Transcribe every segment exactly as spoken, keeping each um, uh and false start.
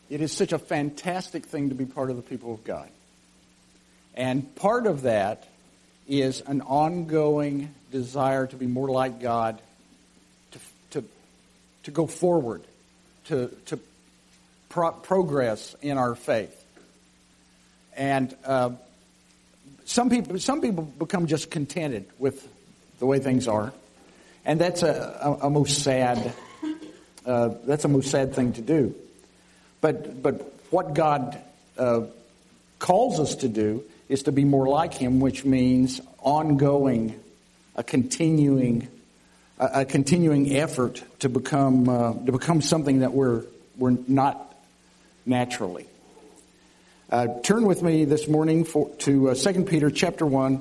It is such a fantastic thing to be part of the people of God. And part of that is an ongoing desire to be more like God, to to, to go forward, to, to pro- progress in our faith. And uh, some people some people become just contented with the way things are. And that's a, a, a most sad uh, that's a most sad thing to do. But but what God uh, calls us to do is to be more like Him, which means ongoing, a continuing, a, a continuing effort to become uh, to become something that we're we're not naturally. Uh, turn with me this morning for, to uh, Second Peter chapter one.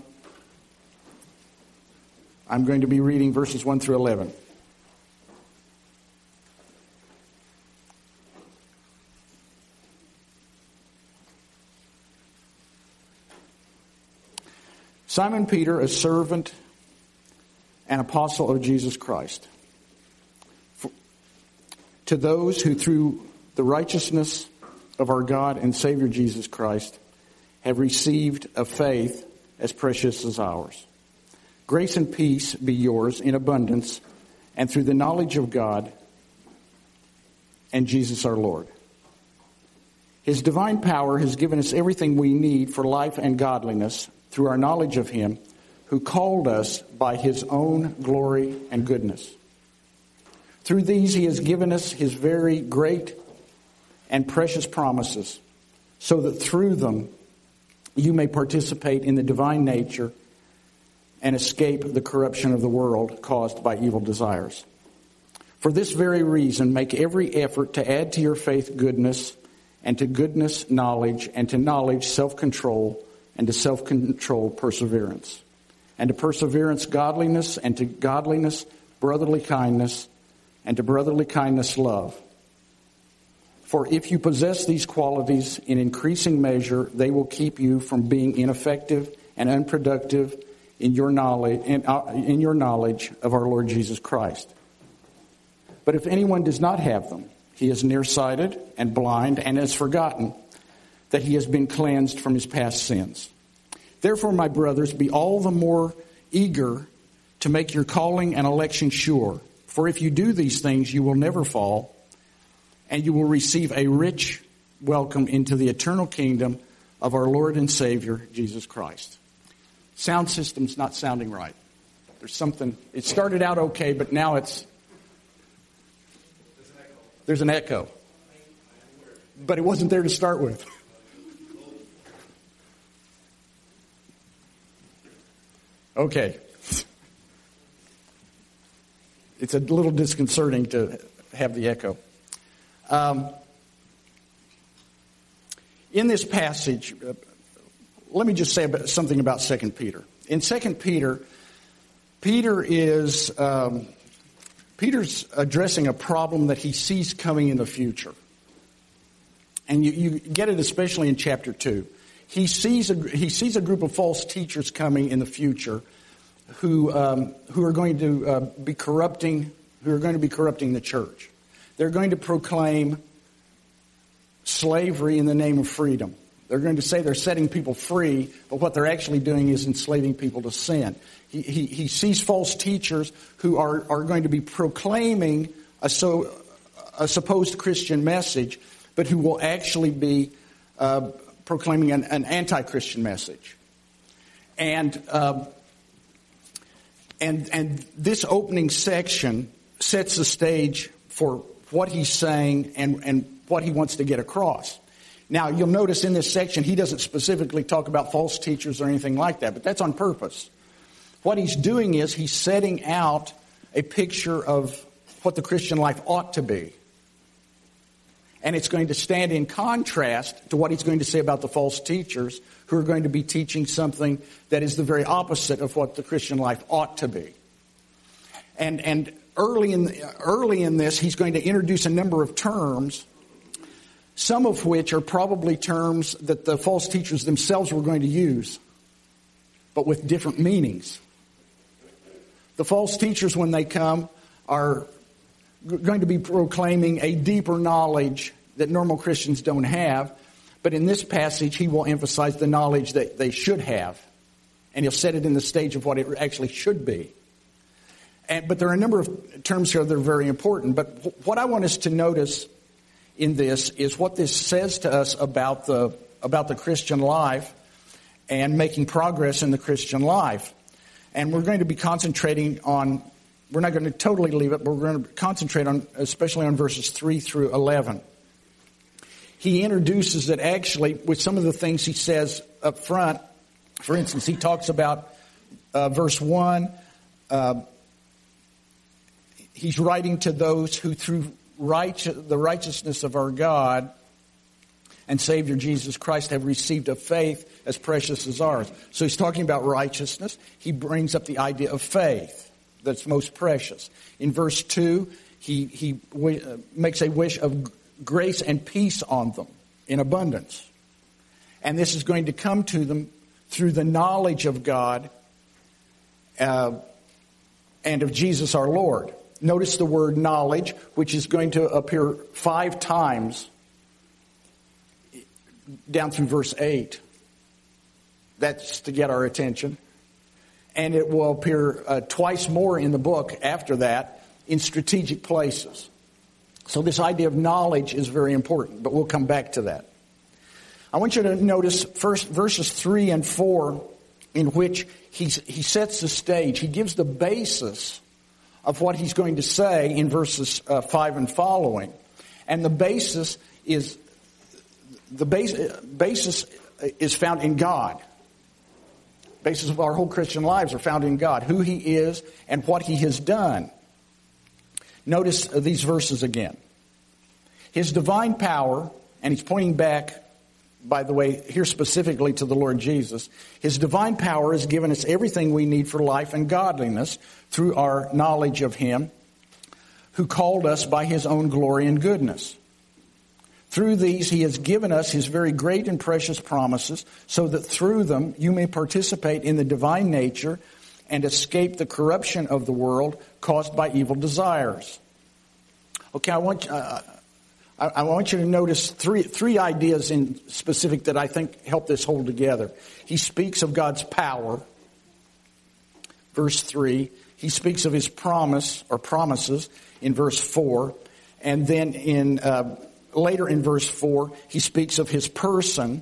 I'm going to be reading verses one through eleven. Simon Peter, a servant and apostle of Jesus Christ, for, to those who through the righteousness of our God and Savior Jesus Christ have received a faith as precious as ours. Grace and peace be yours in abundance, and through the knowledge of God and Jesus our Lord. His divine power has given us everything we need for life and godliness through our knowledge of Him who called us by His own glory and goodness. Through these He has given us His very great and precious promises, so that through them you may participate in the divine nature and escape the corruption of the world caused by evil desires. For this very reason, make every effort to add to your faith goodness, and to goodness knowledge, and to knowledge self-control, and to self-control perseverance, and to perseverance godliness, and to godliness brotherly kindness, and to brotherly kindness love. For if you possess these qualities in increasing measure, they will keep you from being ineffective and unproductive in your knowledge in, uh, in your knowledge of our Lord Jesus Christ. But if anyone does not have them, he is nearsighted and blind and has forgotten that he has been cleansed from his past sins. Therefore, my brothers, be all the more eager to make your calling and election sure. For if you do these things, you will never fall, and you will receive a rich welcome into the eternal kingdom of our Lord and Savior, Jesus Christ. Sound system's not sounding right. There's something, it started out okay, but now it's, there's an echo. But it wasn't there to start with. Okay. It's a little disconcerting to have the echo. Um, in this passage, uh, let me just say about, something about Second Peter. In Second Peter, Peter is um, Peter's addressing a problem that he sees coming in the future, and you, you get it especially in chapter two. He sees a, he sees a group of false teachers coming in the future, who um, who are going to uh, be corrupting who are going to be corrupting the church. They're going to proclaim slavery in the name of freedom. They're going to say they're setting people free, but what they're actually doing is enslaving people to sin. He he, he sees false teachers who are, are going to be proclaiming a so a supposed Christian message, but who will actually be uh, proclaiming an, an anti-Christian message. And uh, and and this opening section sets the stage for what he's saying and, and what he wants to get across. Now, you'll notice in this section, he doesn't specifically talk about false teachers or anything like that, but that's on purpose. What he's doing is he's setting out a picture of what the Christian life ought to be. And it's going to stand in contrast to what he's going to say about the false teachers who are going to be teaching something that is the very opposite of what the Christian life ought to be. And and early in early in this, he's going to introduce a number of terms, some of which are probably terms that the false teachers themselves were going to use, but with different meanings. The false teachers, when they come, are going to be proclaiming a deeper knowledge that normal Christians don't have. But in this passage, he will emphasize the knowledge that they should have. And he'll set it in the stage of what it actually should be. And, but there are a number of terms here that are very important. But what I want us to notice in this is what this says to us about the about the Christian life and making progress in the Christian life. And we're going to be concentrating on, we're not going to totally leave it, but we're going to concentrate on, especially on verses three through eleven. He introduces that actually, with some of the things he says up front, for instance, he talks about uh, verse one, uh, he's writing to those who through righteous, the righteousness of our God and Savior Jesus Christ have received a faith as precious as ours. So he's talking about righteousness. He brings up the idea of faith that's most precious. In verse two, he, he w- makes a wish of grace and peace on them in abundance. And this is going to come to them through the knowledge of God uh, and of Jesus our Lord. Notice the word knowledge, which is going to appear five times down through verse eight. That's to get our attention. And it will appear uh, twice more in the book after that in strategic places. So this idea of knowledge is very important, but we'll come back to that. I want you to notice first verses three and four, in which he's, he sets the stage. He gives the basis of what he's going to say in verses uh, five and following. And the basis is the base, basis is found in God. Basis of our whole Christian lives are found in God, who He is and what He has done. Notice these verses again. His divine power, and he's pointing back, by the way, here specifically to the Lord Jesus. His divine power has given us everything we need for life and godliness through our knowledge of Him, who called us by His own glory and goodness. Through these He has given us His very great and precious promises, so that through them you may participate in the divine nature and escape the corruption of the world caused by evil desires. Okay, I want uh, I, I want you to notice three three ideas in specific that I think help this hold together. He speaks of God's power, verse three. He speaks of His promise or promises in verse four, and then in uh, later in verse four, he speaks of His person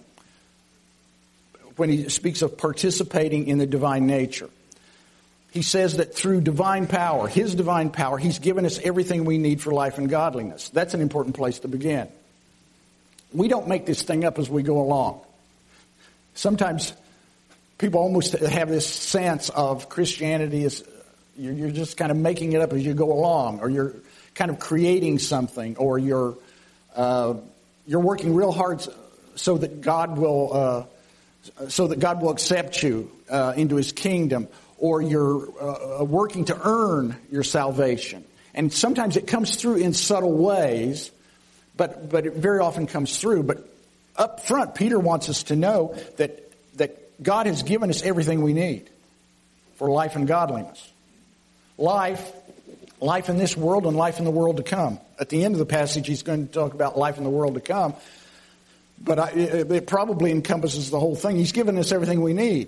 when he speaks of participating in the divine nature. He says that through divine power, His divine power, He's given us everything we need for life and godliness. That's an important place to begin. We don't make this thing up as we go along. Sometimes people almost have this sense of Christianity is you're just kind of making it up as you go along, or you're kind of creating something, or you're uh, you're working real hard so that God will uh, so that God will accept you uh, into His kingdom. Or you're uh, working to earn your salvation. And sometimes it comes through in subtle ways, but but it very often comes through. But up front, Peter wants us to know that that God has given us everything we need for life and godliness. Life, life in this world and life in the world to come. At the end of the passage, he's going to talk about life in the world to come. But I, it, it probably encompasses the whole thing. He's given us everything we need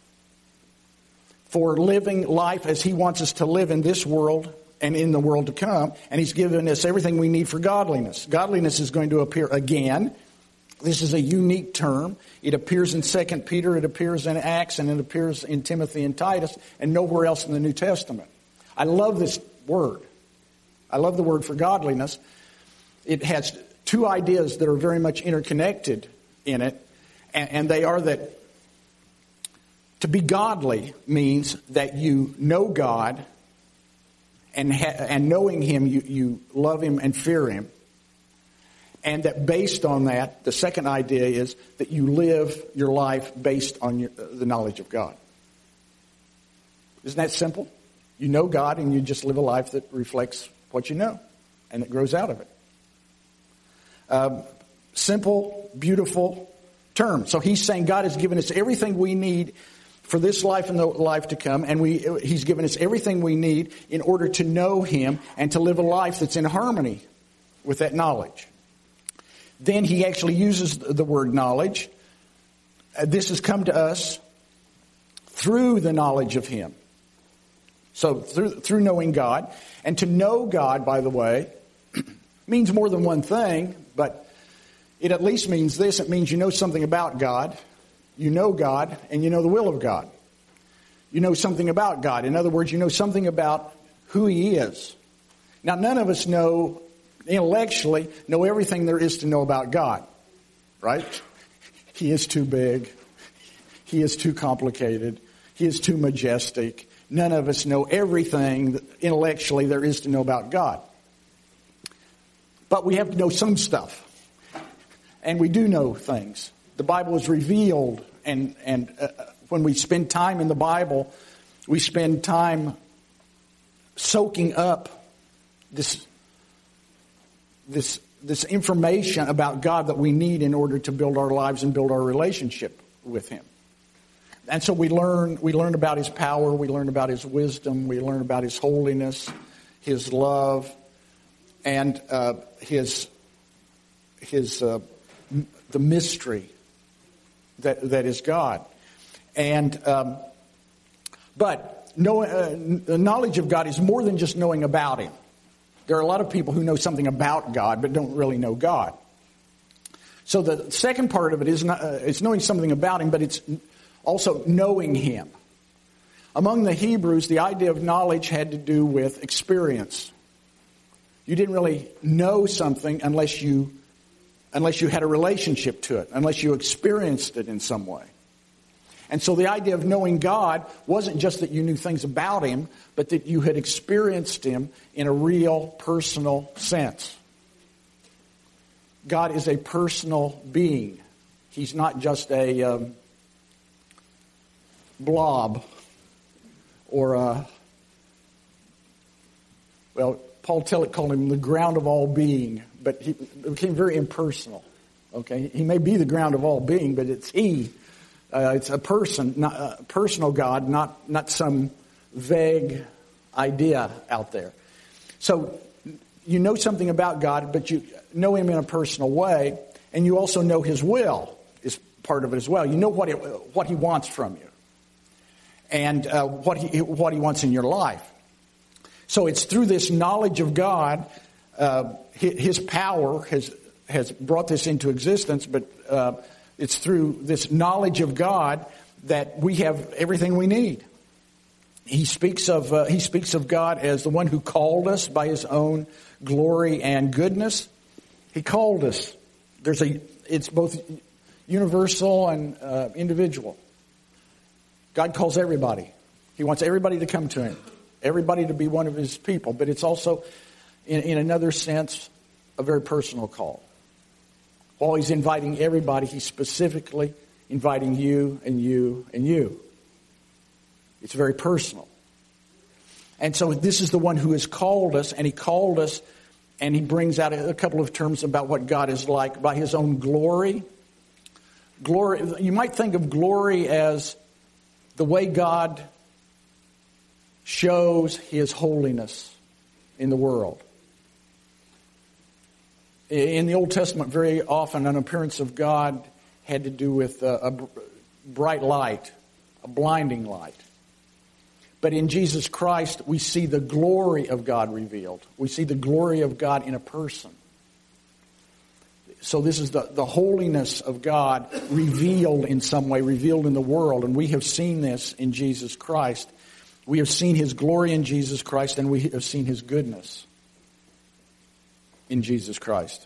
for living life as He wants us to live in this world and in the world to come. And He's given us everything we need for godliness. Godliness is going to appear again. This is a unique term. It appears in Second Peter, it appears in Acts, and it appears in Timothy and Titus, and nowhere else in the New Testament. I love this word. I love the word for godliness. It has two ideas that are very much interconnected in it, and, and they are that to be godly means that you know God, and ha- and knowing Him, you, you love Him and fear Him. And that based on that, the second idea is that you live your life based on your, uh, the knowledge of God. Isn't that simple? You know God, and you just live a life that reflects what you know, and that grows out of it. Um, simple, beautiful term. So he's saying God has given us everything we need for this life and the life to come, and we He's given us everything we need in order to know Him and to live a life that's in harmony with that knowledge. Then he actually uses the word knowledge. Uh, this has come to us through the knowledge of him. So through, through knowing God. And to know God, by the way, means more than one thing, but it at least means this. It means you know something about God, you know God, and you know the will of God. You know something about God. In other words, you know something about who he is. Now, none of us know, intellectually, know everything there is to know about God, right? He is too big. He is too complicated. He is too majestic. None of us know everything that intellectually there is to know about God. But we have to know some stuff. And we do know things. The Bible is revealed, and, and uh, when we spend time in the Bible, we spend time soaking up this, this, this information about God that we need in order to build our lives and build our relationship with him. And so we learn, we learn about his power, we learn about his wisdom, we learn about his holiness, his love, and uh, his, his uh, the mystery that that is God. And um, but know, uh, the knowledge of God is more than just knowing about him. There are a lot of people who know something about God but don't really know God. So the second part of it is not, uh, it's knowing something about him, but it's also knowing him. Among the Hebrews, the idea of knowledge had to do with experience. You didn't really know something unless you unless you had a relationship to it, unless you experienced it in some way. And so the idea of knowing God wasn't just that you knew things about him, but that you had experienced him in a real, personal sense. God is a personal being. He's not just a um, blob or a, well, Paul Tillich called him the ground of all being, but he became very impersonal. Okay, he may be the ground of all being, but it's he. Uh, it's a person, not a personal God, not not some vague idea out there. So you know something about God, but you know him in a personal way, and you also know his will is part of it as well. You know what it, what he wants from you, and uh, what he what he wants in your life. So it's through this knowledge of God, uh, his power has has brought this into existence, but uh, it's through this knowledge of God that we have everything we need. He speaks of uh, he speaks of God as the one who called us by his own glory and goodness. He called us. There's a it's both universal and uh, individual. God calls everybody. He wants everybody to come to him. Everybody to be one of his people, but it's also, in, in another sense, a very personal call. While he's inviting everybody, he's specifically inviting you and you and you. It's very personal. And so this is the one who has called us, and he called us, and he brings out a couple of terms about what God is like by his own glory. Glory, you might think of glory as the way God shows his holiness in the world. In the Old Testament, very often an appearance of God had to do with a, a bright light, a blinding light. But in Jesus Christ, we see the glory of God revealed. We see the glory of God in a person. So this is the, the holiness of God revealed in some way, revealed in the world. And we have seen this in Jesus Christ. We have seen his glory in Jesus Christ, and we have seen his goodness in Jesus Christ.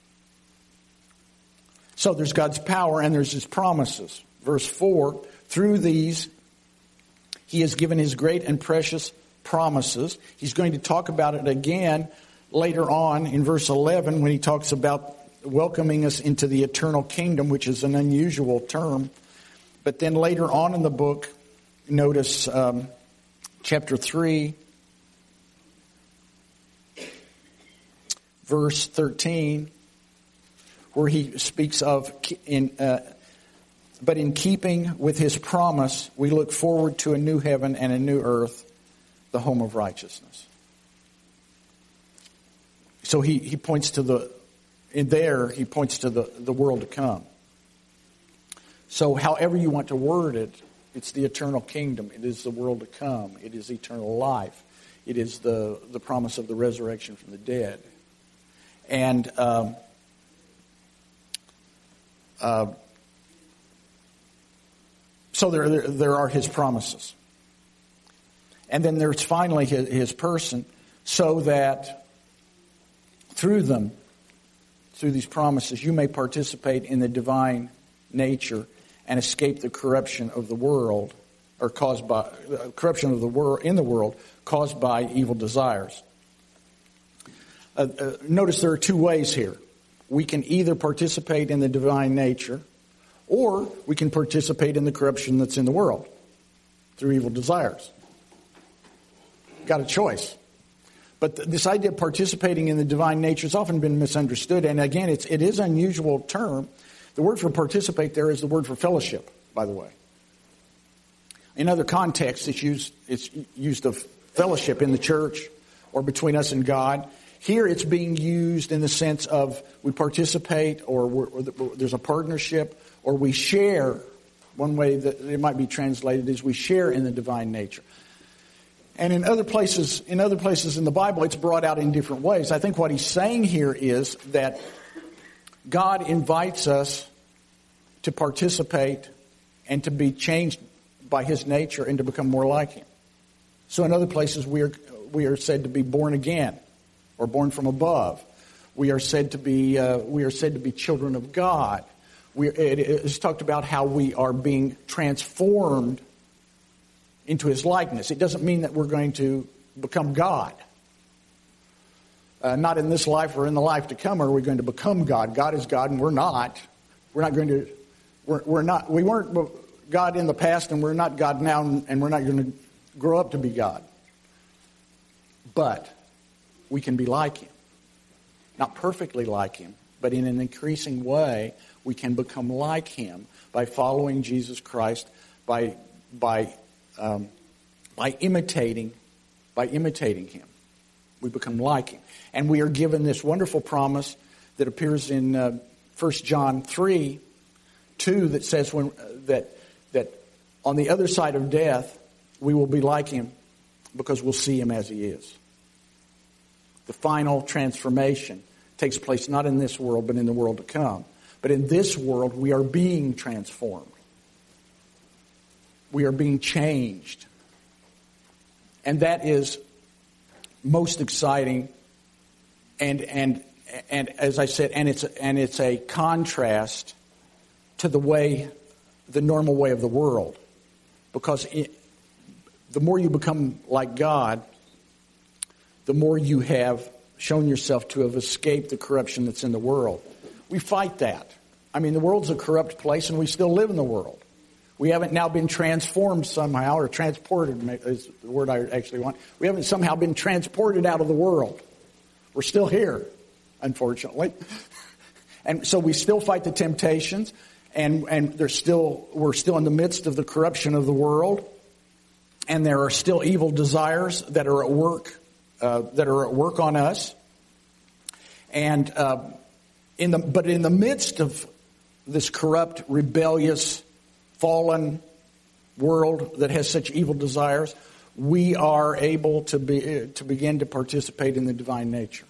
So there's God's power and there's his promises. Verse four, through these he has given his great and precious promises. He's going to talk about it again later on in verse eleven when he talks about welcoming us into the eternal kingdom, which is an unusual term. But then later on in the book, notice um, chapter three, verse thirteen, where he speaks of, in, uh, but in keeping with his promise, we look forward to a new heaven and a new earth, the home of righteousness. So he, he points to the in there, he points to the, the world to come. So however you want to word it, it's the eternal kingdom. It is the world to come. It is eternal life. It is the, the promise of the resurrection from the dead. And um, uh, so there, there, there are his promises. And then there's finally his, his person, so that through them, through these promises, you may participate in the divine nature and escape the corruption of the world, or caused by uh, corruption of the world in the world caused by evil desires. Uh, uh, notice there are two ways here. We can either participate in the divine nature, or we can participate in the corruption that's in the world through evil desires. Got a choice. But th- this idea of participating in the divine nature has often been misunderstood. And again, it's, it is an unusual term. The word for participate there is the word for fellowship, by the way. In other contexts, it's used, it's used of fellowship in the church or between us and God. Here it's being used in the sense of we participate, or, we're, or there's a partnership, or we share. One way that it might be translated is we share in the divine nature. And in other places, in other places in the Bible, it's brought out in different ways. I think what he's saying here is that God invites us to participate and to be changed by his nature and to become more like him. So in other places, we are we are said to be born again, or born from above. We are said to be uh, we are said to be children of God. We it is talked about how we are being transformed into his likeness. It doesn't mean that we're going to become God. Uh, not in this life or in the life to come are we going to become God. God is God, and we're not. We're not going to. We're, we're not. We weren't God in the past, and we're not God now, and we're not going to grow up to be God. But we can be like him, not perfectly like him, but in an increasing way, we can become like him by following Jesus Christ, by by um, by imitating, by imitating him. We become like him. And we are given this wonderful promise that appears in uh, First John three, two, that says when uh, that that on the other side of death, we will be like him because we'll see him as he is. The final transformation takes place not in this world, but in the world to come. But in this world, we are being transformed. We are being changed. And that is most exciting, and and and as I said, and it's and it's a contrast to the way, the normal way of the world, because it, the more you become like God, the more you have shown yourself to have escaped the corruption that's in the world. We fight that. I mean, the world's a corrupt place, and we still live in the world. We haven't now been transformed somehow, or transported is the word I actually want. We haven't somehow been transported out of the world. We're still here, unfortunately. And so we still fight the temptations, and, and there's still we're still in the midst of the corruption of the world, and there are still evil desires that are at work, uh, that are at work on us. And uh, in the but in the midst of this corrupt, rebellious, fallen world that has such evil desires, we are able to be to begin to participate in the divine nature.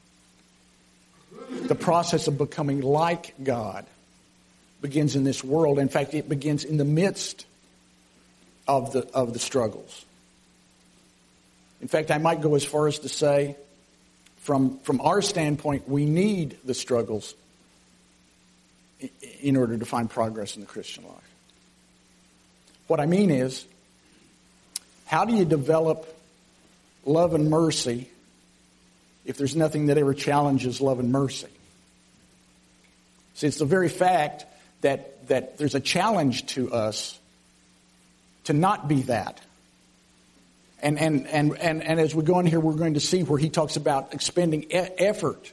The process of becoming like God begins in this world. In fact, it begins in the midst of the of the struggles. In fact, I might go as far as to say, from from our standpoint, we need the struggles in order to find progress in the Christian life. What I mean is, how do you develop love and mercy if there's nothing that ever challenges love and mercy? See, it's the very fact that, that there's a challenge to us to not be that. And, and, and, and, and as we go on here, we're going to see where he talks about expending e- effort.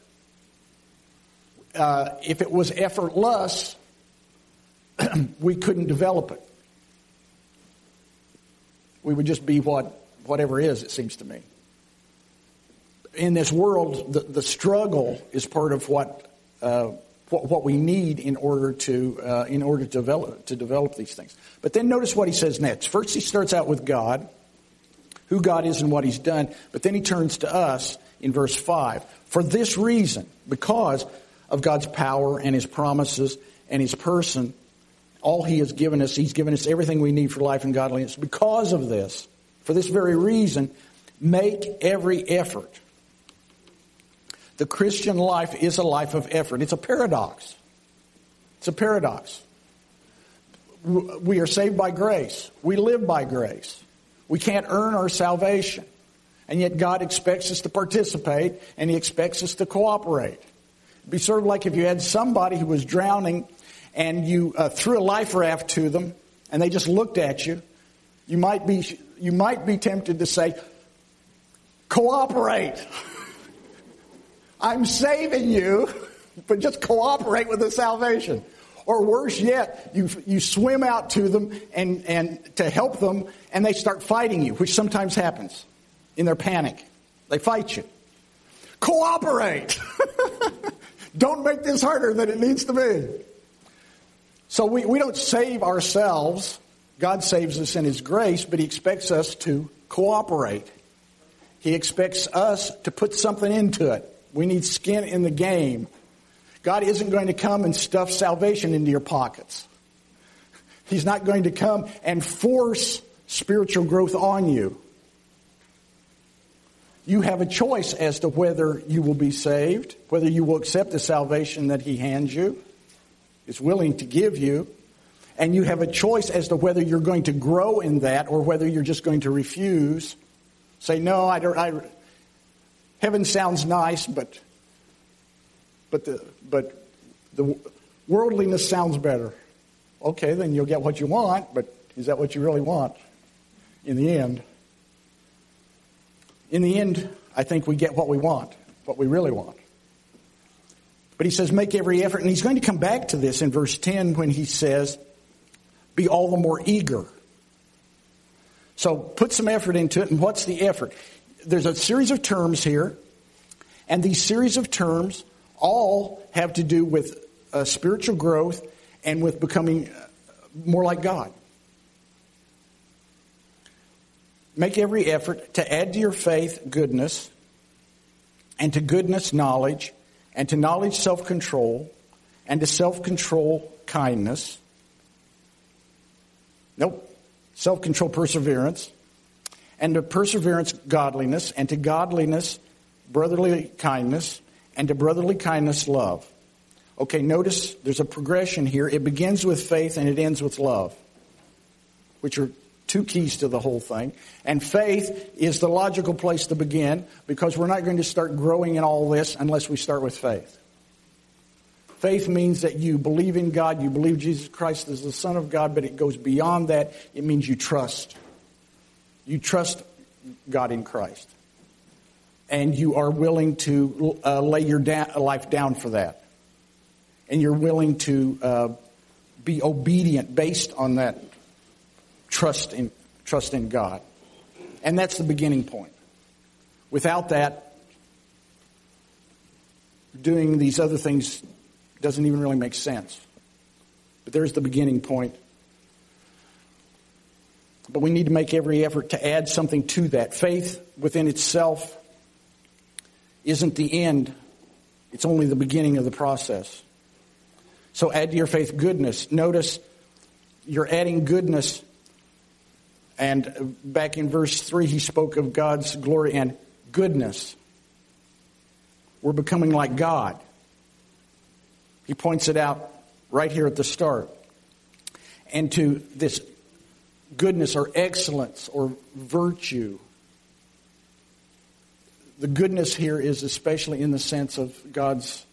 Uh, if it was effortless, we couldn't develop it. We would just be what whatever is, it seems to me. In this world, the, the struggle is part of what uh, what, what we need in order to uh, in order to develop to develop these things. But then notice what he says next. First, he starts out with God, who God is and what he's done. But then he turns to us in verse five. For this reason, because of God's power and his promises and his person, all he has given us, he's given us everything we need for life and godliness. Because of this, for this very reason, make every effort. The Christian life is a life of effort. It's a paradox. It's a paradox. We are saved by grace. We live by grace. We can't earn our salvation. And yet God expects us to participate, and he expects us to cooperate. It'd be sort of like if you had somebody who was drowning and you uh, threw a life raft to them and they just looked at you. You might be, you might be tempted to say, cooperate. I'm saving you, but just cooperate with the salvation. Or worse yet, you you swim out to them and, and to help them, and they start fighting you, which sometimes happens in their panic. They fight you. Cooperate. Don't make this harder than it needs to be. So we, we don't save ourselves. God saves us in his grace, but he expects us to cooperate. He expects us to put something into it. We need skin in the game. God isn't going to come and stuff salvation into your pockets. He's not going to come and force spiritual growth on you. You have a choice as to whether you will be saved, whether you will accept the salvation that he hands you, is willing to give you, and you have a choice as to whether you're going to grow in that or whether you're just going to refuse. Say, no, I don't. I, heaven sounds nice, but but the but the worldliness sounds better. Okay, then you'll get what you want, but is that what you really want in the end? In the end, I think we get what we want, what we really want. But he says, make every effort. And he's going to come back to this in verse ten when he says, be all the more eager. So put some effort into it. And what's the effort? There's a series of terms here. And these series of terms all have to do with uh, spiritual growth and with becoming more like God. Make every effort to add to your faith goodness, and to goodness knowledge, and to knowledge self-control, and to self-control kindness. Nope. Self-control perseverance, and to perseverance godliness, and to godliness brotherly kindness, and to brotherly kindness love. Okay, notice there's a progression here. It begins with faith and it ends with love, which are two keys to the whole thing. And faith is the logical place to begin, because we're not going to start growing in all this unless we start with faith. Faith means that you believe in God, you believe Jesus Christ is the Son of God, but it goes beyond that. It means you trust. You trust God in Christ. And you are willing to uh, lay your da- life down for that. And you're willing to uh, be obedient based on that trust in, trust in God. And that's the beginning point. Without that, doing these other things doesn't even really make sense. But there's the beginning point. But we need to make every effort to add something to that. Faith within itself isn't the end. It's only the beginning of the process. So add to your faith goodness. Notice you're adding goodness. And back in verse three, he spoke of God's glory and goodness. We're becoming like God. He points it out right here at the start. And to this goodness or excellence or virtue. The goodness here is especially in the sense of God's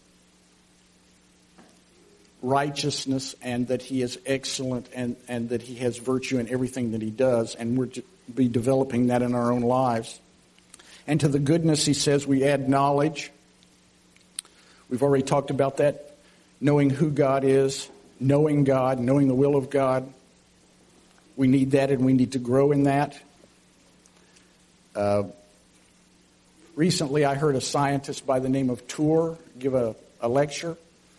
righteousness, and that he is excellent, and, and that he has virtue in everything that he does. And we're to be developing that in our own lives. And to the goodness, he says, we add knowledge. We've already talked about that. Knowing who God is, knowing God, knowing the will of God. We need that, and we need to grow in that. Uh, recently, I heard a scientist by the name of Tour give a, a lecture.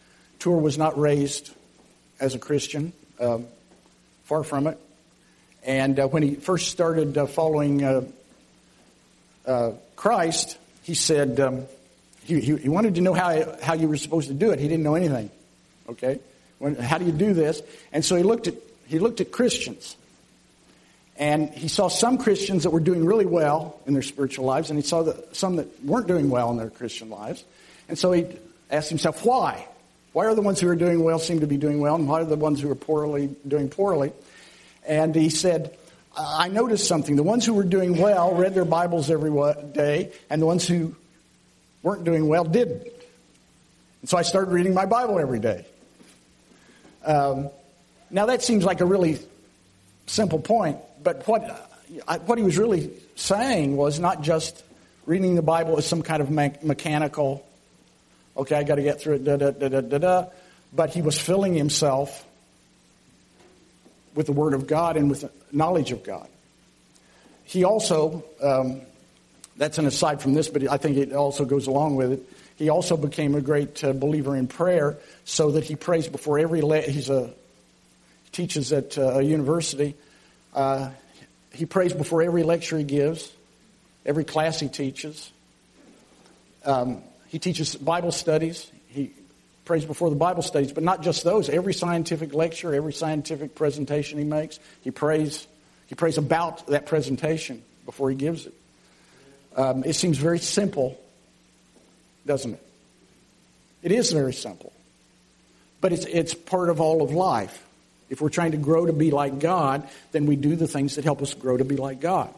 Tour was not raised as a Christian, um, far from it. And uh, when he first started uh, following uh, uh, Christ, he said um, he, he, he wanted to know how how you were supposed to do it. He didn't know anything. Okay, when, how do you do this? And so he looked at he looked at Christians, and he saw some Christians that were doing really well in their spiritual lives, and he saw that some that weren't doing well in their Christian lives. And so he asked himself, why? Why are the ones who are doing well seem to be doing well, and why are the ones who are poorly doing poorly? And he said, I noticed something. The ones who were doing well read their Bibles every day, and the ones who weren't doing well didn't. And so I started reading my Bible every day. Um, now that seems like a really simple point, but what uh, what he was really saying was not just reading the Bible as some kind of me- mechanical, okay, I got to get through it, da da da da da da, but he was filling himself with the Word of God and with knowledge of God. He also, um, that's an aside from this, but I think it also goes along with it. He also became a great uh, believer in prayer, so that he prays before every. Le- he's a he teaches at uh, a university. Uh, he prays before every lecture he gives, every class he teaches. Um, he teaches Bible studies. He prays before the Bible studies, but not just those. Every scientific lecture, every scientific presentation he makes, he prays. He prays about that presentation before he gives it. Um, it seems very simple, doesn't it? It is very simple, but it's it's part of all of life. If we're trying to grow to be like God, then we do the things that help us grow to be like God.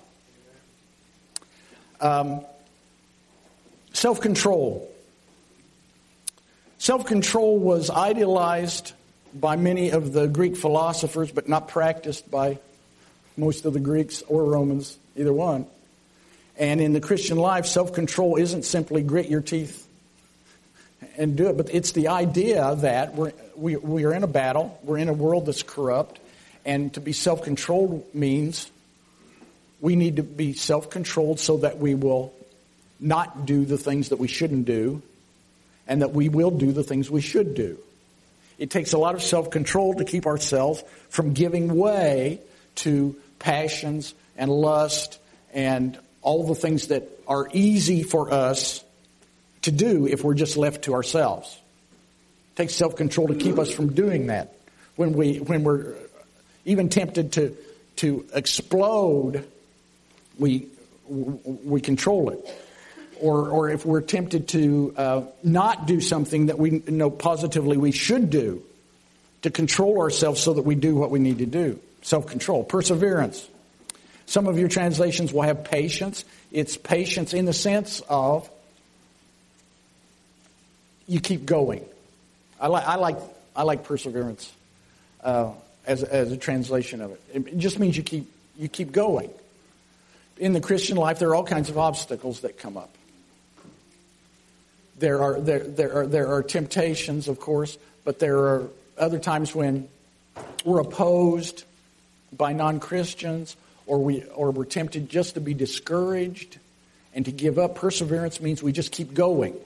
Um, self-control. Self-control was idealized by many of the Greek philosophers, but not practiced by most of the Greeks or Romans, either one. And in the Christian life, self-control isn't simply grit your teeth and do it, but it's the idea that we're, we, we are in a battle, we're in a world that's corrupt, and to be self-controlled means we need to be self-controlled so that we will not do the things that we shouldn't do, and that we will do the things we should do. It takes a lot of self-control to keep ourselves from giving way to passions and lust and all the things that are easy for us to do if we're just left to ourselves. It takes self-control to keep us from doing that. When we when we're even tempted to to explode, we we control it. Or or if we're tempted to uh, not do something that we know positively we should do, to control ourselves so that we do what we need to do. Self-control. Perseverance. Some of your translations will have patience. It's patience in the sense of you keep going. I like I like I like perseverance uh, as as a translation of it. It just means you keep you keep going. In the Christian life, there are all kinds of obstacles that come up. There are there there are there are temptations, of course, but there are other times when we're opposed by non-Christians, or we or we're tempted just to be discouraged and to give up. Perseverance means we just keep going.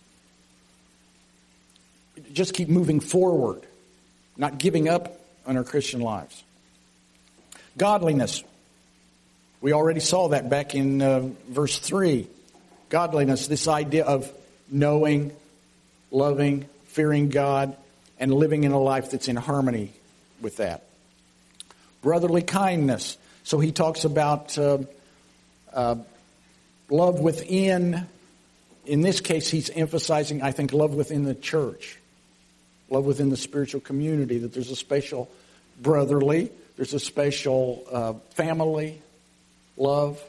Just keep moving forward, not giving up on our Christian lives. Godliness. We already saw that back in uh, verse three. Godliness, this idea of knowing, loving, fearing God, and living in a life that's in harmony with that. Brotherly kindness. So he talks about uh, uh, love within. In this case, he's emphasizing, I think, love within the church. Love within the spiritual community. That there's a special brotherly, there's a special uh, family love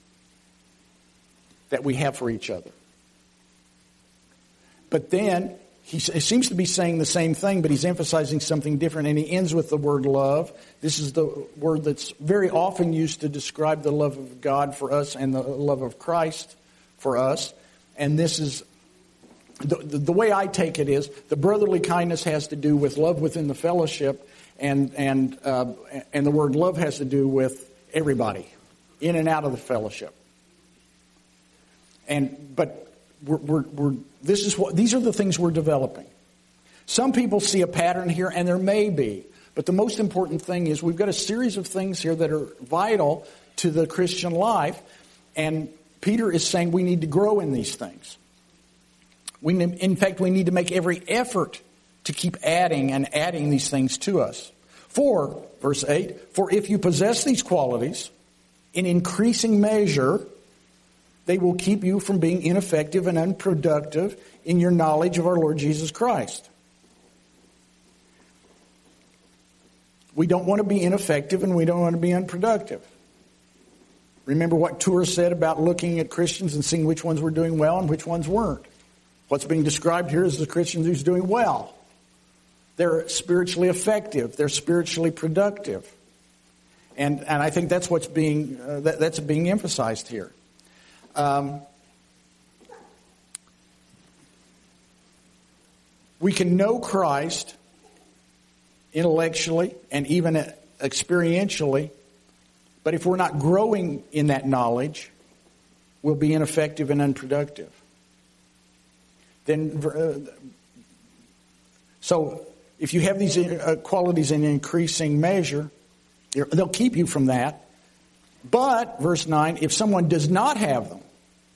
that we have for each other. But then he, he seems to be saying the same thing, but he's emphasizing something different, and he ends with the word love. This is the word that's very often used to describe the love of God for us and the love of Christ for us. And this is, the, the, the way I take it is, the brotherly kindness has to do with love within the fellowship, and and uh, and the word love has to do with everybody, in and out of the fellowship. And but we're, we're, we're this is what these are the things we're developing. Some people see a pattern here, and there may be. But the most important thing is we've got a series of things here that are vital to the Christian life. And Peter is saying we need to grow in these things. We, in fact, we need to make every effort to keep adding and adding these things to us. For, verse eight, for if you possess these qualities in increasing measure, they will keep you from being ineffective and unproductive in your knowledge of our Lord Jesus Christ. We don't want to be ineffective and we don't want to be unproductive. Remember what Tour said about looking at Christians and seeing which ones were doing well and which ones weren't. What's being described here is the Christian who's doing well. They're spiritually effective. They're spiritually productive. And and I think that's what's being uh, that, that's being emphasized here. Um, we can know Christ intellectually and even experientially, but if we're not growing in that knowledge, we'll be ineffective and unproductive. Then, uh, so if you have these uh, qualities in increasing measure, they'll keep you from that. But, verse nine, if someone does not have them,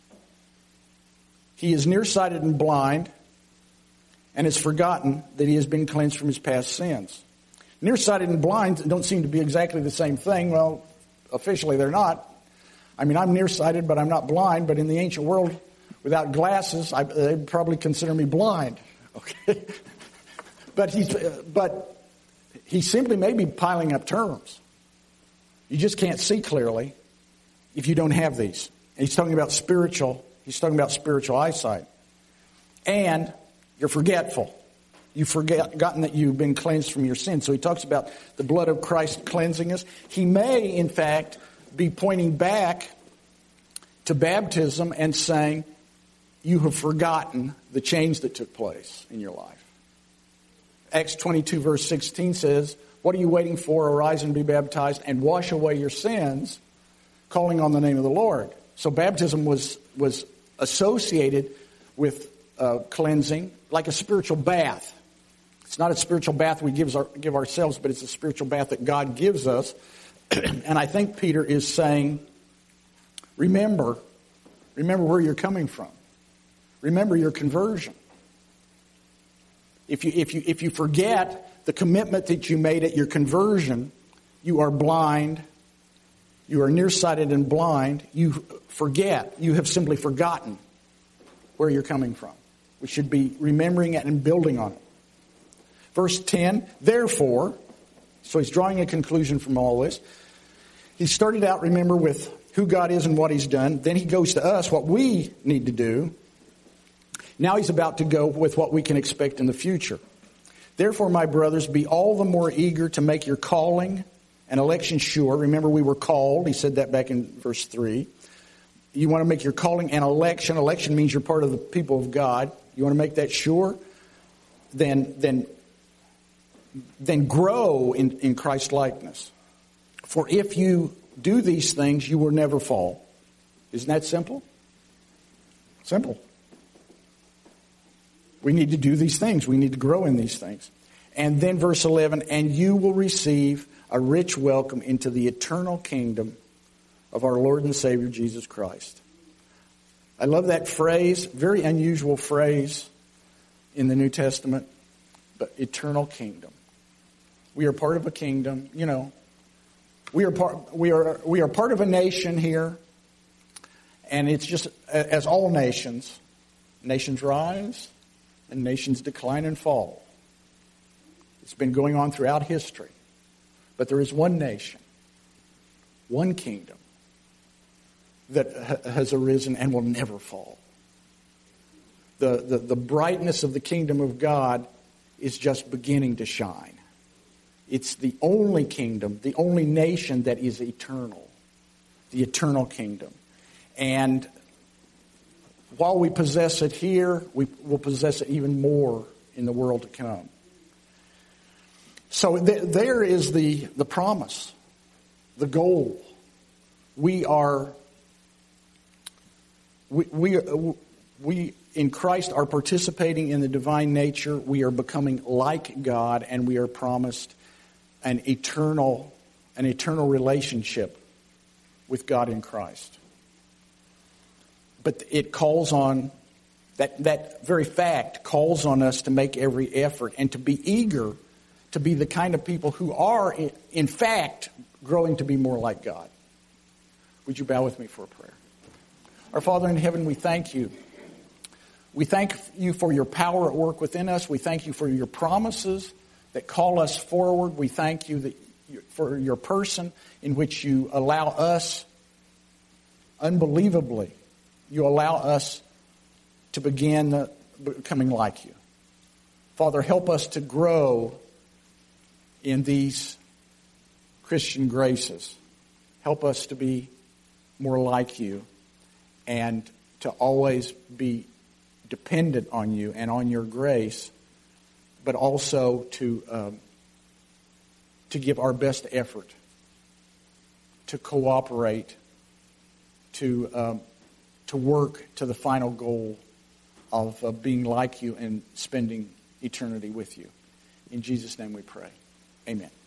he is nearsighted and blind and has forgotten that he has been cleansed from his past sins. Nearsighted and blind don't seem to be exactly the same thing. Well, officially they're not. I mean, I'm nearsighted, but I'm not blind. But in the ancient world, without glasses, I, they'd probably consider me blind. Okay, but he's uh, but he simply may be piling up terms. You just can't see clearly if you don't have these. And he's talking about spiritual. He's talking about spiritual eyesight, and you're forgetful. You've forgotten that you've been cleansed from your sins. So he talks about the blood of Christ cleansing us. He may, in fact, be pointing back to baptism and saying, you have forgotten the change that took place in your life. Acts twenty-two verse sixteen says, what are you waiting for? Arise and be baptized and wash away your sins, calling on the name of the Lord. So baptism was, was associated with uh, cleansing, like a spiritual bath. It's not a spiritual bath we give, our, give ourselves, but it's a spiritual bath that God gives us. And I think Peter is saying, remember, remember where you're coming from. Remember your conversion. If you, if you, if you forget the commitment that you made at your conversion, you are blind, you are nearsighted and blind, you forget, you have simply forgotten where you're coming from. We should be remembering it and building on it. Verse ten, therefore, so he's drawing a conclusion from all this. He started out, remember, with who God is and what he's done. Then he goes to us, what we need to do. Now he's about to go with what we can expect in the future. Therefore, my brothers, be all the more eager to make your calling and election sure. Remember, we were called. He said that back in verse three. You want to make your calling and election. Election means you're part of the people of God. You want to make that sure? Then, then, then grow in, in Christ's likeness. For if you do these things, you will never fall. Isn't that simple? Simple. We need to do these things. We need to grow in these things. And then verse eleven, and you will receive a rich welcome into the eternal kingdom of our Lord and Savior Jesus Christ. I love that phrase, very unusual phrase in the New Testament, but eternal kingdom. We are part of a kingdom, you know. We are part we are we are part of a nation here, and it's just as all nations, nations rise and nations decline and fall. It's been going on throughout history. But there is one nation, one kingdom that ha- has arisen and will never fall. The, the, the brightness of the kingdom of God is just beginning to shine. It's the only kingdom, the only nation that is eternal, the eternal kingdom. And while we possess it here, we will possess it even more in the world to come. So th- there is the, the promise, the goal. We are we we we in Christ are participating in the divine nature. We are becoming like God, and we are promised an eternal, an eternal relationship with God in Christ. But it calls on, that, that very fact calls on us to make every effort and to be eager to be the kind of people who are, in fact, growing to be more like God. Would you bow with me for a prayer? Our Father in heaven, we thank you. We thank you for your power at work within us. We thank you for your promises that call us forward. We thank you that for your person in which you allow us, unbelievably, you allow us to begin becoming like you. Father, help us to grow in these Christian graces. Help us to be more like you and to always be dependent on you and on your grace, but also to um, to give our best effort, to cooperate, to um, to work to the final goal of uh, being like you and spending eternity with you. In Jesus' name we pray. Amen.